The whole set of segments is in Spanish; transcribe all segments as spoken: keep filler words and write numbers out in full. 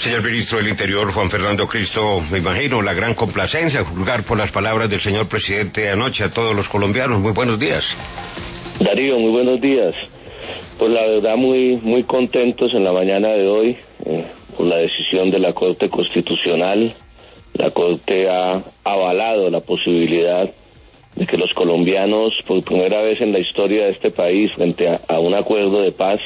Señor Ministro del Interior, Juan Fernando Cristo, me imagino la gran complacencia de juzgar por las palabras del señor presidente anoche a todos los colombianos. Muy buenos días. Darío, muy buenos días. Pues la verdad muy muy contentos en la mañana de hoy eh, por la decisión de la Corte Constitucional. La Corte ha avalado la posibilidad de que los colombianos, por primera vez en la historia de este país, frente a, a un acuerdo de paz,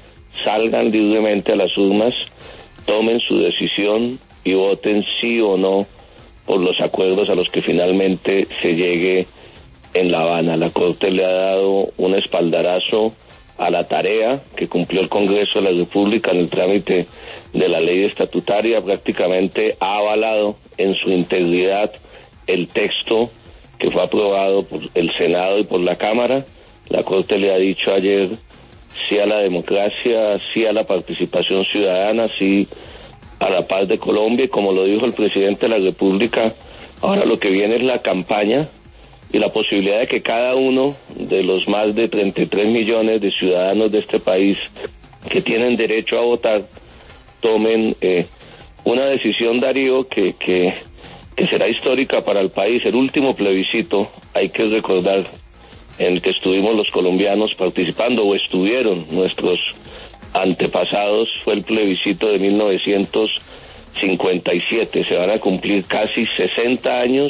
salgan libremente a las urnas, tomen su decisión y voten sí o no por los acuerdos a los que finalmente se llegue en La Habana. La Corte le ha dado un espaldarazo a la tarea que cumplió el Congreso de la República en el trámite de la ley estatutaria. Prácticamente ha avalado en su integridad el texto que fue aprobado por el Senado y por la Cámara. La Corte le ha dicho ayer sí a la democracia, sí a la participación ciudadana, sí a la paz de Colombia, y como lo dijo el presidente de la República, ahora lo que viene es la campaña y la posibilidad de que cada uno de los más de treinta y tres millones de ciudadanos de este país que tienen derecho a votar tomen eh, una decisión, Darío, que, que, que será histórica para el país. El último plebiscito, hay que recordar, en el que estuvimos los colombianos participando, o estuvieron nuestros antepasados, fue el plebiscito de mil novecientos cincuenta y siete. Se van a cumplir casi sesenta años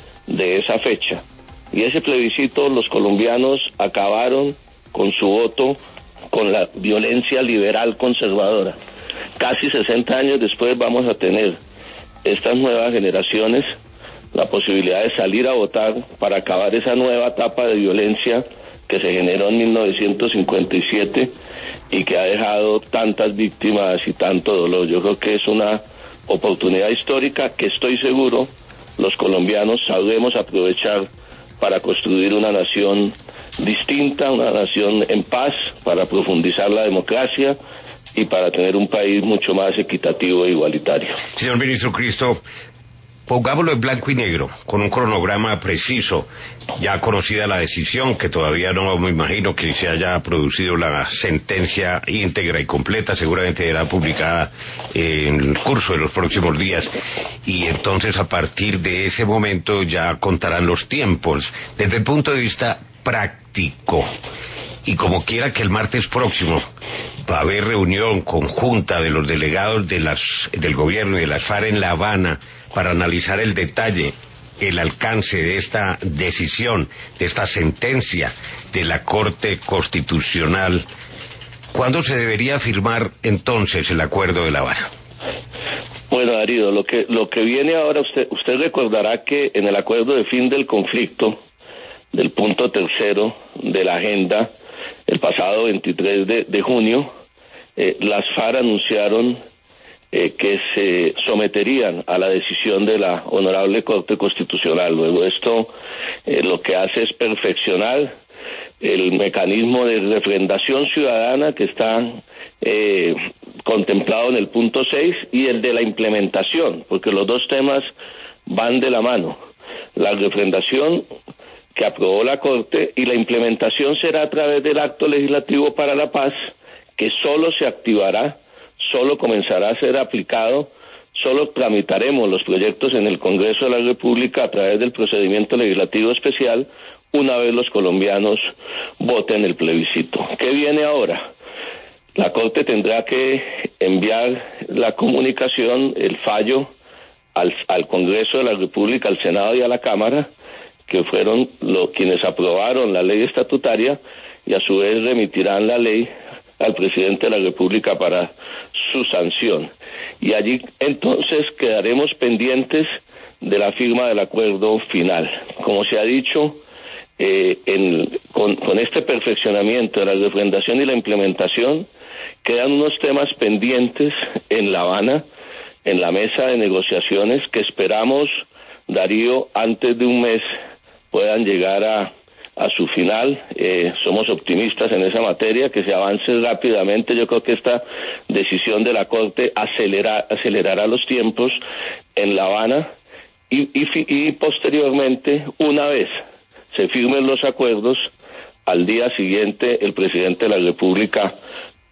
de esa fecha. Y ese plebiscito los colombianos acabaron con su voto con la violencia liberal conservadora. Casi sesenta años después vamos a tener estas nuevas generaciones la posibilidad de salir a votar para acabar esa nueva etapa de violencia que se generó en mil novecientos cincuenta y siete y que ha dejado tantas víctimas y tanto dolor. Yo creo que es una oportunidad histórica que estoy seguro los colombianos sabremos aprovechar para construir una nación distinta, una nación en paz, para profundizar la democracia y para tener un país mucho más equitativo e igualitario. Señor Ministro Cristo, pongámoslo en blanco y negro, con un cronograma preciso, ya conocida la decisión, que todavía no me imagino que se haya producido la sentencia íntegra y completa, seguramente será publicada en el curso de los próximos días, y entonces a partir de ese momento ya contarán los tiempos, desde el punto de vista práctico, y como quiera que el martes próximo va a haber reunión conjunta de los delegados de las, del gobierno y de las FARC en La Habana, para analizar el detalle, el alcance de esta decisión, de esta sentencia de la Corte Constitucional. ¿Cuándo se debería firmar entonces el acuerdo de La Habana? Bueno, Darío, lo que lo que viene ahora, usted usted recordará que en el acuerdo de fin del conflicto, del punto tercero de la agenda, el pasado veintitrés de junio, eh, las FARC anunciaron Eh, que se someterían a la decisión de la Honorable Corte Constitucional. Luego esto eh, lo que hace es perfeccionar el mecanismo de refrendación ciudadana que está eh, contemplado en el punto seis y el de la implementación, porque los dos temas van de la mano. La refrendación que aprobó la Corte y la implementación será a través del Acto Legislativo para la Paz, que solo se activará, solo comenzará a ser aplicado, solo tramitaremos los proyectos en el Congreso de la República a través del procedimiento legislativo especial una vez los colombianos voten el plebiscito. ¿Qué viene ahora? La Corte tendrá que enviar la comunicación, el fallo, al, al Congreso de la República, al Senado y a la Cámara, que fueron los quienes aprobaron la ley estatutaria, y a su vez remitirán la ley al presidente de la República para su sanción. Y allí entonces quedaremos pendientes de la firma del acuerdo final. Como se ha dicho, eh, en, con, con este perfeccionamiento de la refrendación y la implementación, quedan unos temas pendientes en La Habana, en la mesa de negociaciones, que esperamos, Darío, antes de un mes puedan llegar a a su final. Eh, somos optimistas en esa materia, que se avance rápidamente. Yo creo que esta decisión de la Corte acelera, acelerará los tiempos en La Habana y, y, y posteriormente, una vez se firmen los acuerdos, al día siguiente el presidente de la República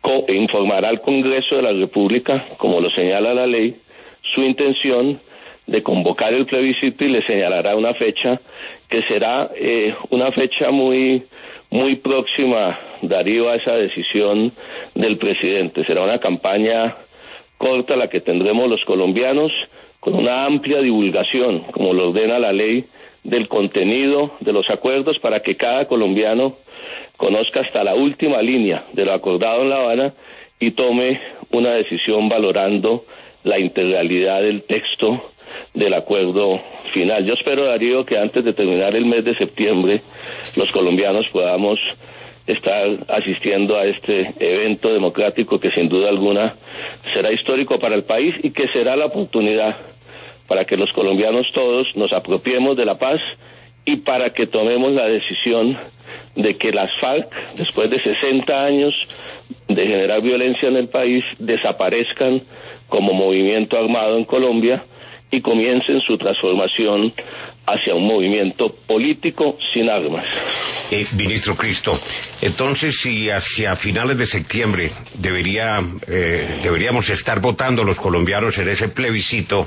co- informará al Congreso de la República, como lo señala la ley, su intención de convocar el plebiscito y le señalará una fecha que será eh, una fecha muy muy próxima, Darío, a esa decisión del presidente. Será una campaña corta la que tendremos los colombianos, con una amplia divulgación, como lo ordena la ley, del contenido de los acuerdos, para que cada colombiano conozca hasta la última línea de lo acordado en La Habana y tome una decisión valorando la integralidad del texto del acuerdo final. Yo espero, Darío, que antes de terminar el mes de septiembre los colombianos podamos estar asistiendo a este evento democrático que sin duda alguna será histórico para el país y que será la oportunidad para que los colombianos todos nos apropiemos de la paz y para que tomemos la decisión de que las FARC, después de sesenta años de generar violencia en el país, desaparezcan como movimiento armado en Colombia y comiencen su transformación hacia un movimiento político sin armas. Eh, ministro Cristo, entonces si hacia finales de septiembre debería, eh, deberíamos estar votando los colombianos en ese plebiscito,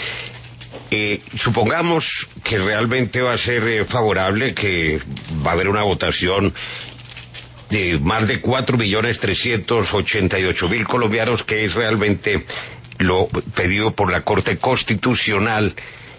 eh, supongamos que realmente va a ser eh, favorable, que va a haber una votación de más de cuatro millones trescientos ochenta y ocho mil colombianos, que es realmente lo pedido por la Corte Constitucional.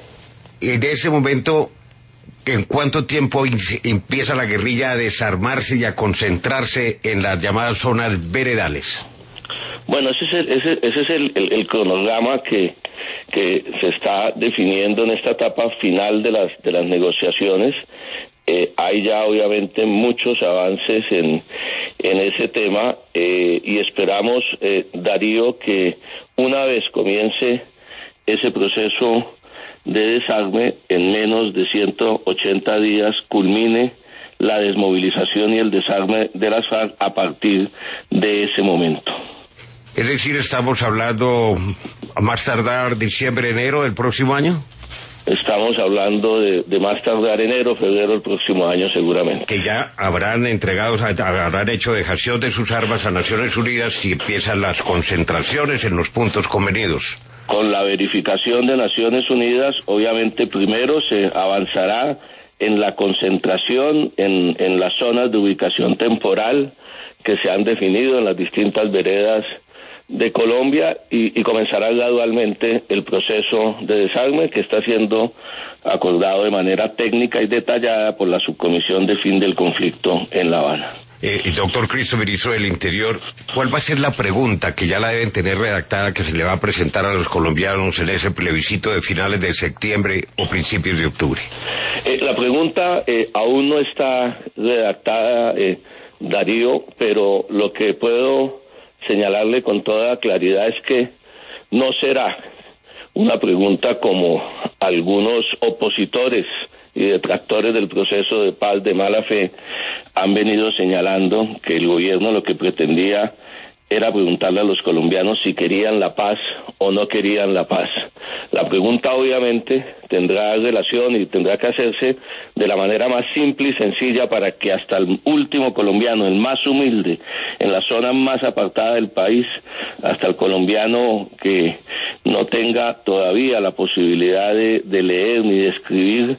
En ese momento, ¿en cuánto tiempo empieza la guerrilla a desarmarse y a concentrarse en las llamadas zonas veredales? Bueno, ese es el, ese, ese es el, el, el cronograma que, que se está definiendo en esta etapa final de las, de las negociaciones. Eh, hay ya obviamente muchos avances en, en ese tema eh, y esperamos, eh, Darío, que una vez comience ese proceso de desarme, en menos de ciento ochenta días culmine la desmovilización y el desarme de las FARC a partir de ese momento. Es decir, estamos hablando a más tardar diciembre, enero del próximo año. Estamos hablando de, de más tardar enero, febrero del próximo año seguramente. Que ya habrán entregado, habrán hecho dejación de sus armas a Naciones Unidas y empiezan las concentraciones en los puntos convenidos. Con la verificación de Naciones Unidas, obviamente primero se avanzará en la concentración en, en las zonas de ubicación temporal que se han definido en las distintas veredas de Colombia y, y comenzará gradualmente el proceso de desarme que está siendo acordado de manera técnica y detallada por la Subcomisión de Fin del Conflicto en La Habana. Eh, doctor Cristo, ministro del Interior, ¿cuál va a ser la pregunta que ya la deben tener redactada que se le va a presentar a los colombianos en ese plebiscito de finales de septiembre o principios de octubre? Eh, la pregunta eh, aún no está redactada, eh, Darío, pero lo que puedo señalarle con toda claridad es que no será una pregunta como algunos opositores y detractores del proceso de paz de mala fe han venido señalando, que el gobierno lo que pretendía era preguntarle a los colombianos si querían la paz o no querían la paz. La pregunta obviamente tendrá relación y tendrá que hacerse de la manera más simple y sencilla para que hasta el último colombiano, el más humilde, en la zona más apartada del país, hasta el colombiano que no tenga todavía la posibilidad de, de leer ni de escribir,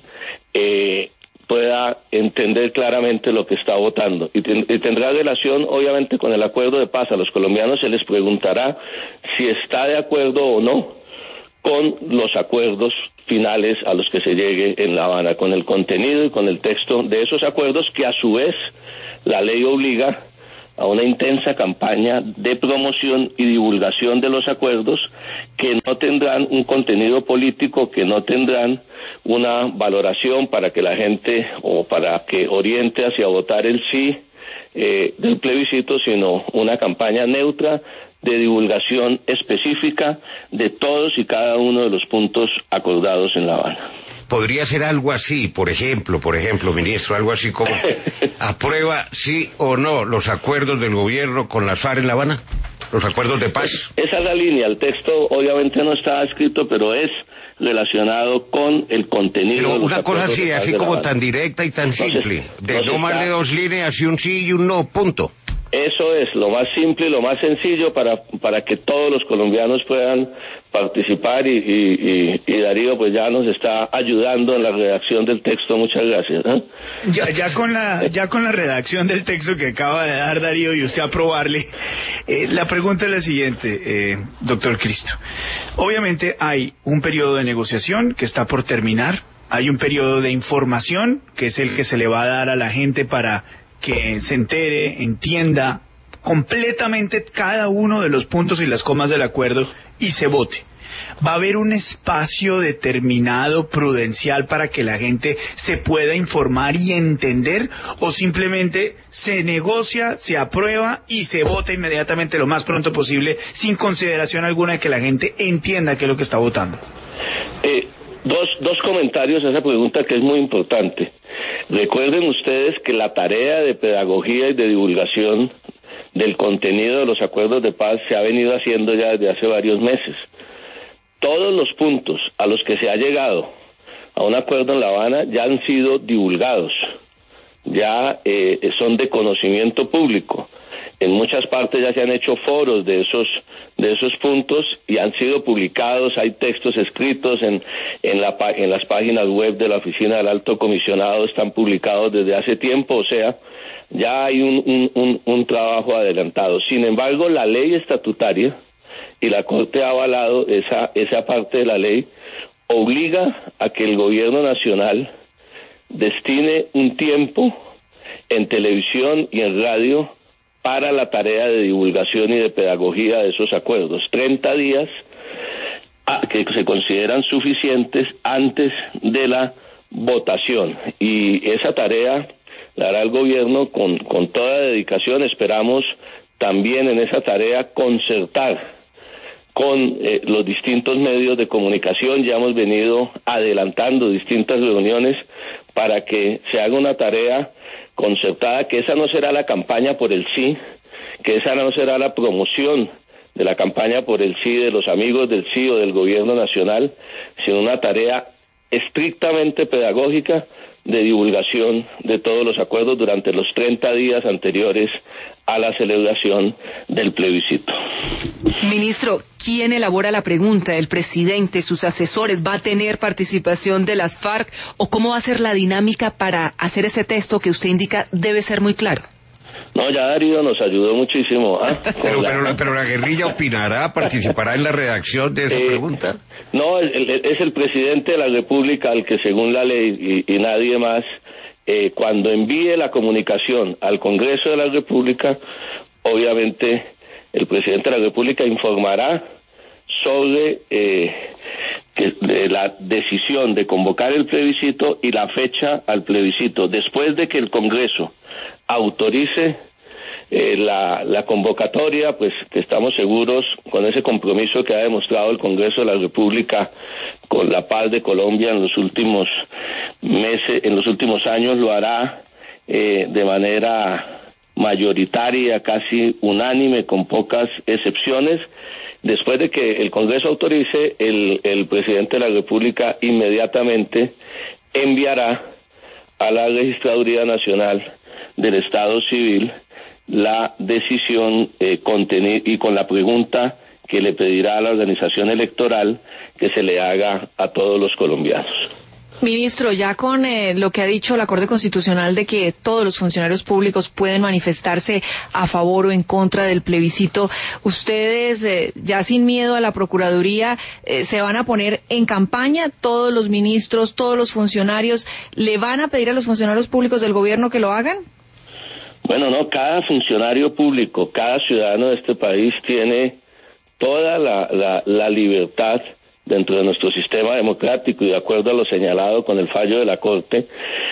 eh, pueda entender claramente lo que está votando y, ten, y tendrá relación obviamente con el acuerdo de paz. A los colombianos se les preguntará si está de acuerdo o no con los acuerdos finales a los que se llegue en La Habana, con el contenido y con el texto de esos acuerdos, que a su vez la ley obliga a una intensa campaña de promoción y divulgación de los acuerdos, que no tendrán un contenido político, que no tendrán una valoración para que la gente o para que oriente hacia votar el sí eh, del plebiscito, sino una campaña neutra de divulgación específica de todos y cada uno de los puntos acordados en La Habana. ¿Podría ser algo así, por ejemplo, por ejemplo, ministro, algo así como aprueba sí o no los acuerdos del gobierno con las FARC en La Habana? ¿Los acuerdos de paz? Esa es la línea, el texto obviamente no está escrito, pero es relacionado con el contenido. Pero de los una cosa así, así como tan directa y tan simple, Entonces, de no más de dos líneas y un sí y un no, punto. Eso es lo más simple y lo más sencillo para para que todos los colombianos puedan participar y, y, y, y Darío pues ya nos está ayudando en la redacción del texto. Muchas gracias, ¿eh? Ya, ya con la ya con la redacción del texto que acaba de dar Darío y usted aprobarle, eh, la pregunta es la siguiente, eh, doctor Cristo. Obviamente hay un periodo de negociación que está por terminar, hay un periodo de información que es el que se le va a dar a la gente para que se entere, entienda completamente cada uno de los puntos y las comas del acuerdo y se vote. ¿Va a haber un espacio determinado, prudencial, para que la gente se pueda informar y entender? ¿O simplemente se negocia, se aprueba y se vota inmediatamente lo más pronto posible, sin consideración alguna de que la gente entienda qué es lo que está votando? Eh, dos, dos comentarios a esa pregunta que es muy importante. Recuerden ustedes que la tarea de pedagogía y de divulgación del contenido de los acuerdos de paz se ha venido haciendo ya desde hace varios meses. Todos los puntos a los que se ha llegado a un acuerdo en La Habana ya han sido divulgados, ya eh, son de conocimiento público. En muchas partes ya se han hecho foros de esos de esos puntos y han sido publicados. Hay textos escritos en en, la, en las páginas web de la Oficina del Alto Comisionado, están publicados desde hace tiempo, o sea, ya hay un, un, un, un trabajo adelantado. Sin embargo, la ley estatutaria, y la Corte ha avalado esa, esa parte de la ley, obliga a que el gobierno nacional destine un tiempo en televisión y en radio para la tarea de divulgación y de pedagogía de esos acuerdos. treinta días que se consideran suficientes antes de la votación. Y esa tarea la hará el gobierno con, con toda dedicación. Esperamos también en esa tarea concertar con eh, los distintos medios de comunicación. Ya hemos venido adelantando distintas reuniones para que se haga una tarea concertada, que esa no será la campaña por el sí, que esa no será la promoción de la campaña por el sí de los amigos del sí o del gobierno nacional, sino una tarea estrictamente pedagógica de divulgación de todos los acuerdos durante los treinta días anteriores a la celebración del plebiscito. Ministro, ¿quién elabora la pregunta? ¿El presidente, sus asesores? ¿Va a tener participación de las FARC? ¿O cómo va a ser la dinámica para hacer ese texto que usted indica debe ser muy claro? No, ya Darío nos ayudó muchísimo. ¿Ah? Pero, la... pero, la, pero la guerrilla opinará, participará en la redacción de esa eh, pregunta. No, es el, es el presidente de la República el que, según la ley y, y nadie más, eh, cuando envíe la comunicación al Congreso de la República, obviamente el presidente de la República informará sobre eh, que, de la decisión de convocar el plebiscito y la fecha al plebiscito. Después de que el Congreso autorice eh, la, la convocatoria, pues que estamos seguros con ese compromiso que ha demostrado el Congreso de la República con la paz de Colombia en los últimos meses, en los últimos años, lo hará eh, de manera mayoritaria, casi unánime, con pocas excepciones. Después de que el Congreso autorice, el, el presidente de la República inmediatamente enviará a la Registraduría Nacional del Estado Civil la decisión eh, contenida y con la pregunta que le pedirá a la organización electoral que se le haga a todos los colombianos. Ministro, ya con eh, lo que ha dicho la Corte Constitucional de que todos los funcionarios públicos pueden manifestarse a favor o en contra del plebiscito, ustedes eh, ya sin miedo a la Procuraduría eh, se van a poner en campaña, todos los ministros, todos los funcionarios, ¿le van a pedir a los funcionarios públicos del gobierno que lo hagan? Bueno, no, cada funcionario público, cada ciudadano de este país tiene toda la, la, la libertad dentro de nuestro sistema democrático y de acuerdo a lo señalado con el fallo de la Corte,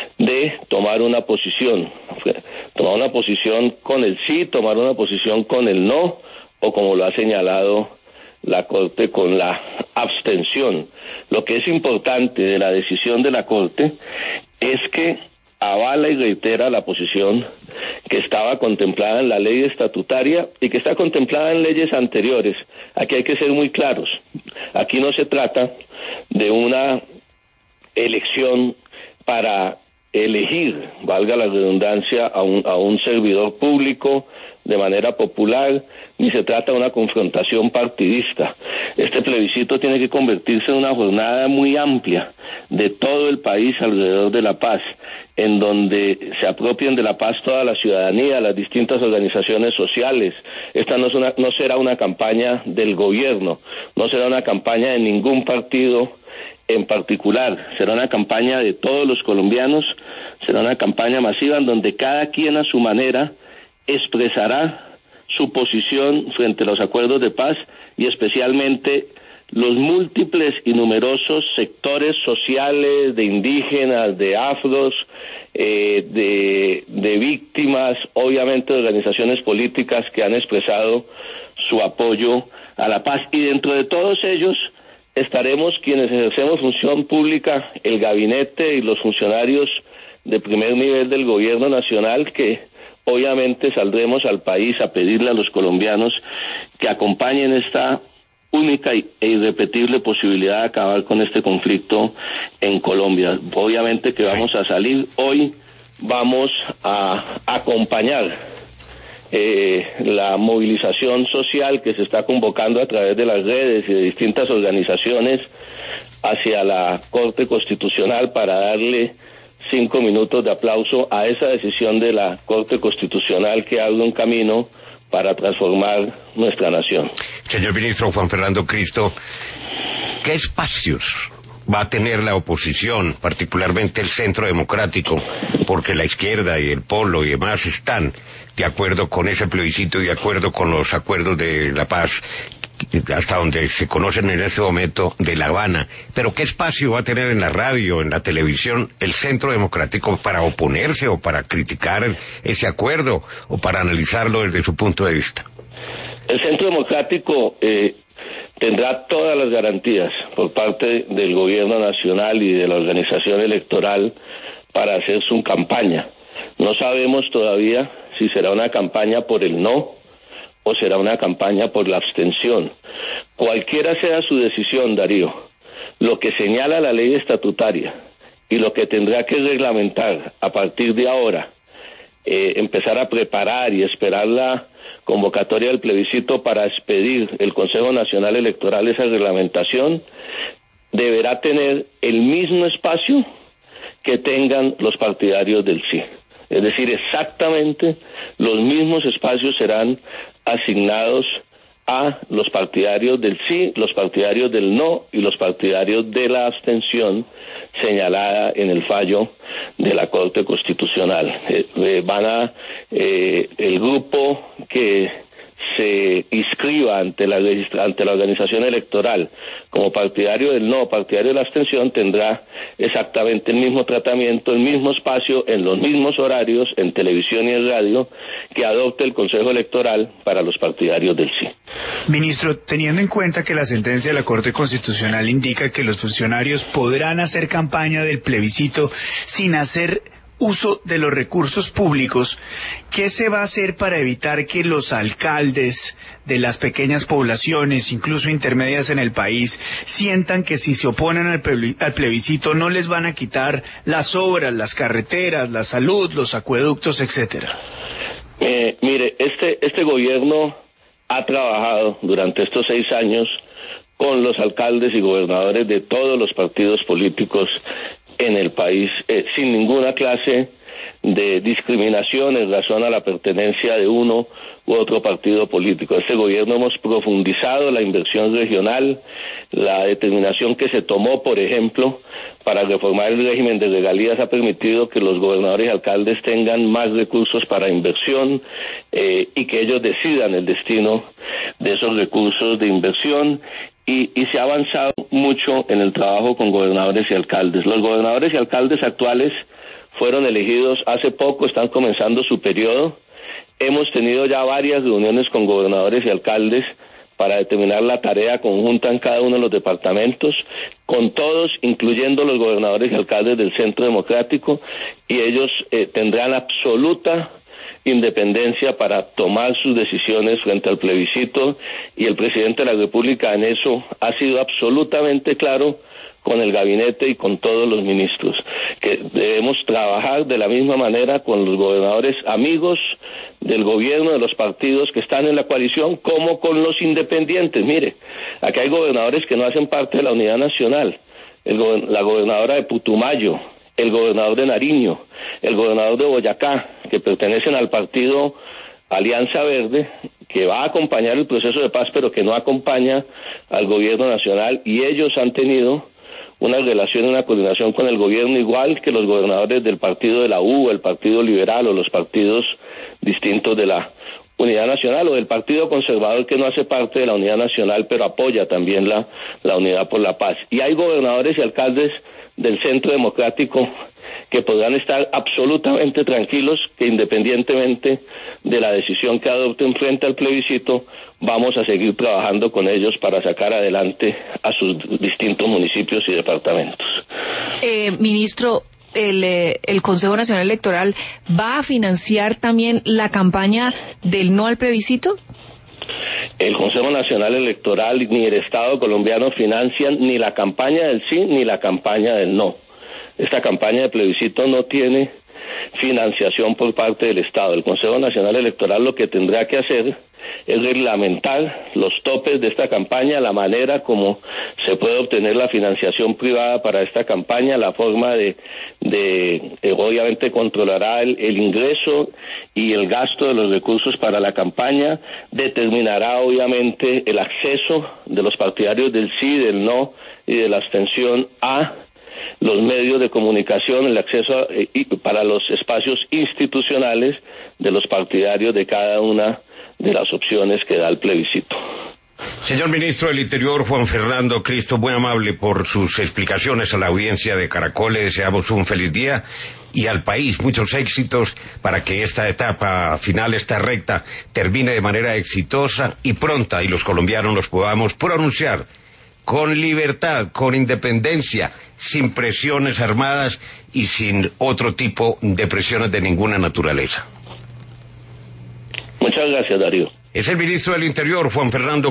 de tomar una posición, tomar una posición con el sí, tomar una posición con el no, o como lo ha señalado la Corte, con la abstención. Lo que es importante de la decisión de la Corte es que avala y reitera la posición que estaba contemplada en la ley estatutaria y que está contemplada en leyes anteriores. Aquí hay que ser muy claros. Aquí no se trata de una elección para elegir, valga la redundancia, a un, a un servidor público, de manera popular, ni se trata de una confrontación partidista. Este plebiscito tiene que convertirse en una jornada muy amplia de todo el país alrededor de la paz, en donde se apropien de la paz toda la ciudadanía, las distintas organizaciones sociales. Esta no, es una, no será una campaña del gobierno, no será una campaña de ningún partido en particular, será una campaña de todos los colombianos, será una campaña masiva en donde cada quien a su manera expresará su posición frente a los acuerdos de paz y especialmente los múltiples y numerosos sectores sociales, de indígenas, de afros, eh, de, de víctimas, obviamente de organizaciones políticas que han expresado su apoyo a la paz. Y dentro de todos ellos estaremos quienes ejercemos función pública, el gabinete y los funcionarios de primer nivel del gobierno nacional, que obviamente saldremos al país a pedirle a los colombianos que acompañen esta única e irrepetible posibilidad de acabar con este conflicto en Colombia. Obviamente que vamos a salir hoy, vamos a acompañar eh, la movilización social que se está convocando a través de las redes y de distintas organizaciones hacia la Corte Constitucional para darle cinco minutos de aplauso a esa decisión de la Corte Constitucional que abre un camino para transformar nuestra nación. Señor ministro Juan Fernando Cristo, ¿qué espacios va a tener la oposición, particularmente el Centro Democrático, porque la izquierda y el Polo y demás están de acuerdo con ese plebiscito y de acuerdo con los acuerdos de la paz, hasta donde se conocen en este momento, de La Habana? Pero ¿qué espacio va a tener en la radio, en la televisión, el Centro Democrático para oponerse o para criticar ese acuerdo o para analizarlo desde su punto de vista? El Centro Democrático eh, tendrá todas las garantías por parte del gobierno nacional y de la organización electoral para hacer su campaña. No sabemos todavía si será una campaña por el no o será una campaña por la abstención. Cualquiera sea su decisión, Darío, lo que señala la ley estatutaria y lo que tendrá que reglamentar a partir de ahora, eh, empezar a preparar y esperar la convocatoria del plebiscito para expedir el Consejo Nacional Electoral esa reglamentación, deberá tener el mismo espacio que tengan los partidarios del sí. Es decir, exactamente los mismos espacios serán asignados a los partidarios del sí, los partidarios del no y los partidarios de la abstención señalada en el fallo de la Corte Constitucional. Eh, eh, van a eh, el grupo que se inscriba ante la ante la organización electoral como partidario del no, partidario de la abstención, tendrá exactamente el mismo tratamiento, el mismo espacio, en los mismos horarios, en televisión y en radio, que adopte el Consejo Electoral para los partidarios del sí. Ministro, teniendo en cuenta que la sentencia de la Corte Constitucional indica que los funcionarios podrán hacer campaña del plebiscito sin hacer uso de los recursos públicos, ¿qué se va a hacer para evitar que los alcaldes de las pequeñas poblaciones, incluso intermedias en el país, sientan que si se oponen al plebiscito no les van a quitar las obras, las carreteras, la salud, los acueductos, etcétera? Eh, mire, este, este gobierno ha trabajado durante estos seis años con los alcaldes y gobernadores de todos los partidos políticos en el país, eh, sin ninguna clase de discriminación en razón a la pertenencia de uno u otro partido político. Este gobierno hemos profundizado la inversión regional, la determinación que se tomó, por ejemplo, para reformar el régimen de regalías ha permitido que los gobernadores y alcaldes tengan más recursos para inversión eh, y que ellos decidan el destino de esos recursos de inversión. Y, y se ha avanzado mucho en el trabajo con gobernadores y alcaldes. Los gobernadores y alcaldes actuales fueron elegidos hace poco, están comenzando su periodo. Hemos tenido ya varias reuniones con gobernadores y alcaldes para determinar la tarea conjunta en cada uno de los departamentos, con todos, incluyendo los gobernadores y alcaldes del Centro Democrático, y ellos eh, tendrán absoluta independencia para tomar sus decisiones frente al plebiscito, y el presidente de la República en eso ha sido absolutamente claro con el gabinete y con todos los ministros, que debemos trabajar de la misma manera con los gobernadores amigos del gobierno, de los partidos que están en la coalición, como con los independientes. Mire, aquí hay gobernadores que no hacen parte de la unidad nacional, el go- la gobernadora de Putumayo, el gobernador de Nariño, el gobernador de Boyacá, que pertenecen al partido Alianza Verde, que va a acompañar el proceso de paz, pero que no acompaña al gobierno nacional, y ellos han tenido una relación, una coordinación con el gobierno, igual que los gobernadores del partido de la U, el Partido Liberal o los partidos distintos de la Unidad Nacional, o del Partido Conservador, que no hace parte de la Unidad Nacional, pero apoya también la, la Unidad por la Paz. Y hay gobernadores y alcaldes del Centro Democrático que podrán estar absolutamente tranquilos que independientemente de la decisión que adopten frente al plebiscito, vamos a seguir trabajando con ellos para sacar adelante a sus distintos municipios y departamentos. Eh, ministro, el, eh, el Consejo Nacional Electoral va a financiar también la campaña del no al plebiscito. El Consejo Nacional Electoral ni el Estado colombiano financian ni la campaña del sí ni la campaña del no. Esta campaña de plebiscito no tiene financiación por parte del Estado. El Consejo Nacional Electoral lo que tendrá que hacer es reglamentar los topes de esta campaña, la manera como se puede obtener la financiación privada para esta campaña, la forma de, de eh, obviamente controlará el, el ingreso y el gasto de los recursos para la campaña, determinará obviamente el acceso de los partidarios del sí, del no y de la abstención a los medios de comunicación, el acceso a, eh, para los espacios institucionales de los partidarios de cada una de las opciones que da el plebiscito. Señor Ministro del Interior, Juan Fernando Cristo, muy amable por sus explicaciones a la audiencia de Caracol. Le deseamos un feliz día y al país muchos éxitos para que esta etapa final, esta recta, termine de manera exitosa y pronta y los colombianos nos podamos pronunciar con libertad, con independencia, sin presiones armadas y sin otro tipo de presiones de ninguna naturaleza. Muchas gracias, Darío. Es el ministro del Interior, Juan Fernando